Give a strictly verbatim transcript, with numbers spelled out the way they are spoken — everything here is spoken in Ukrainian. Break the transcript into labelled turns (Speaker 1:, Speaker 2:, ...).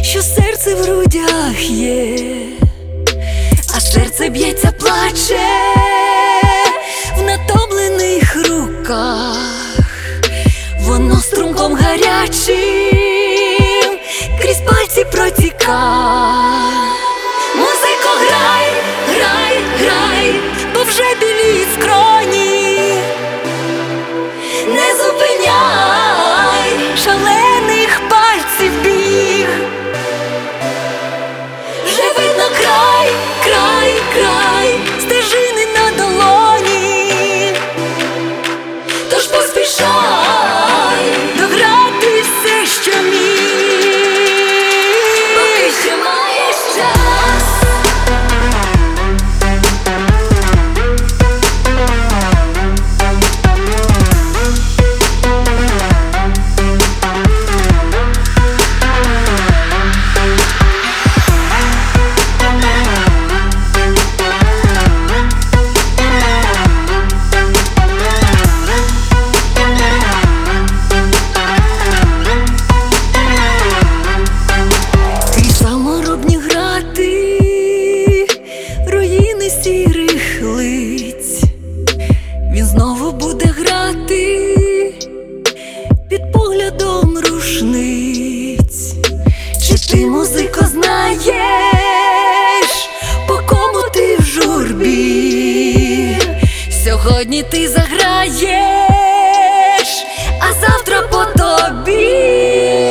Speaker 1: що серце в грудях є, а серце б'ється, плаче в натомлених руках. Воно струмком гарячим крізь пальці протіка. Музико, грай, грай, грай, бо вже біліють скроні. Не зупиняй шалених пальців біг. Вже видно край, край, край стежини на долоні. Тож поспішай дограти все, що міг, поки ще маєш час. Сірих лиць він знову буде грати під поглядом рушниць. Чи ти, музико, знаєш, по кому ти в журбі? Сьогодні ти заграєш, а завтра по тобі.